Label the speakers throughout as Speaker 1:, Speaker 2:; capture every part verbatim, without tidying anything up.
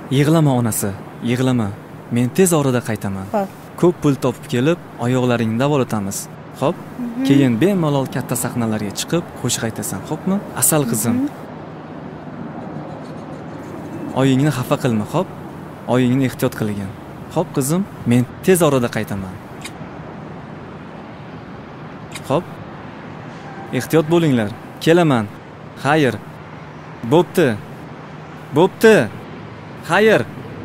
Speaker 1: Yig'lama onasi, yig'lama. Men tez orada qaytaman.
Speaker 2: Xo'p.
Speaker 1: Ko'p pul topib kelib, oyoqlaringni davolatamiz. Xo'p? Keyin bemalol katta sahnalarga chiqib, qo'shiq aytasan, xo'pmi? Asal qizim. Oyingni xafa qilma, xo'p? Oyingni ehtiyot qilgin. Xo'p qizim, men tez orada qaytaman. Xo'p? Ehtiyot bo'linglar. Kelaman. Xayr. Bo'pti. Bo'pti. Xayr.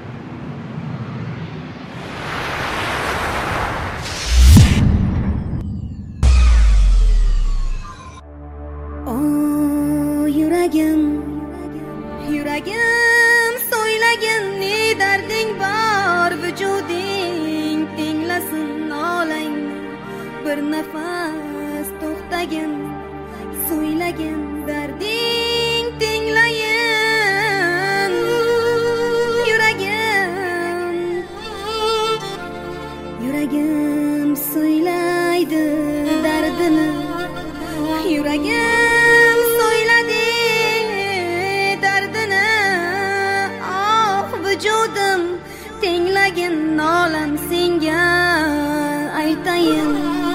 Speaker 3: O yuragim, yuragim so'ylagin, ne darding bor, vujuding tinglasin nolangni. Bir nafas to'xtagin, so'ylagin, darding tinglayin. Yuragim, yuragim so'ylaydi dardini. Yuragim so'yladi dardini. Oh vujudim tinglagin, nolam senga aytayin.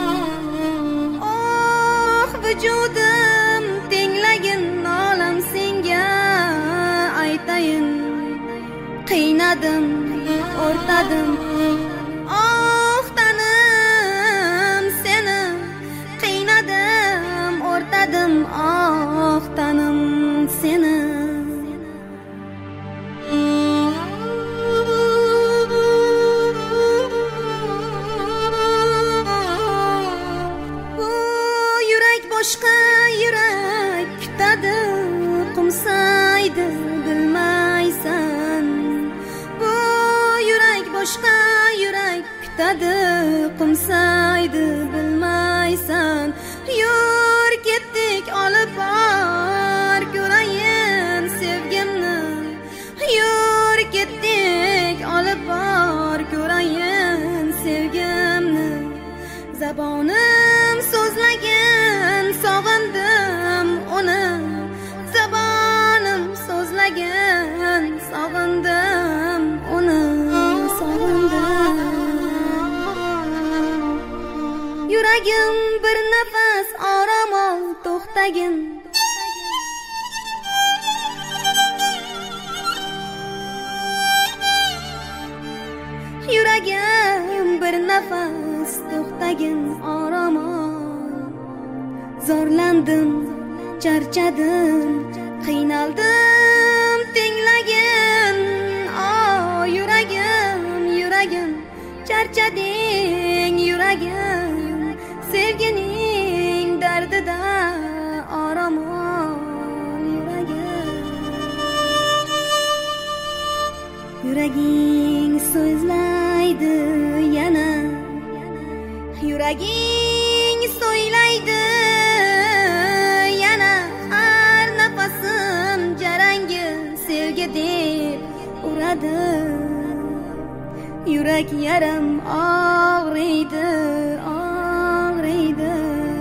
Speaker 3: Oh vujudim tinglagin, nolam senga aytayin. Qiynadim, o'rtadim, oh tanim seni. Qiynadim, o'rtadim, oh tanim seni. Bu yurak boshqa yurak kutadi, qumsaydi bilmaysan. Bu yurak boshqa yurak kutadi, qumsaydi bilmaysan. Yur ketdik, olib bor ko'rayin sevgimni. Yur ketdik, olib bor ko'rayin sevgimni. Zabonim so'zlagan, sog'indim uni. Zabonim so'zlagan, sog'indim uni, sog'indim. Yuragim bir nafas orom ol, to'xtagin. Yuragim bir nafas to'xtagin, orom ol. Zorlandim, charchadim, qiynaldim, tinglagin. Oh yuragim, yuragim, charchading yuragim. Sevgining dardida orom ol yuragim. Yuraging so'zlaydi yana. Yuraging so'ylaydi yana. Har nafasim jarangi sevgi deb uradi. Yurak yaram og'riydi, og'riydi.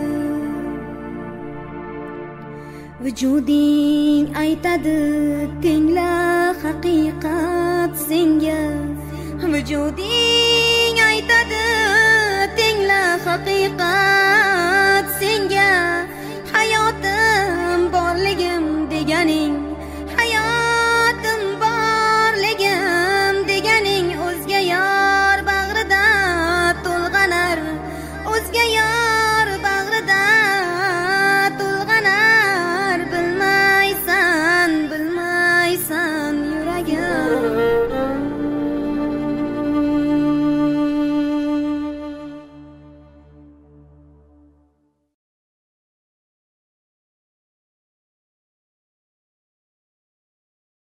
Speaker 3: Vujuding aytadi, tingla haqiqat senga. Vujuding aytadi, tingla haqiqat senga. Hayotim borligim deganing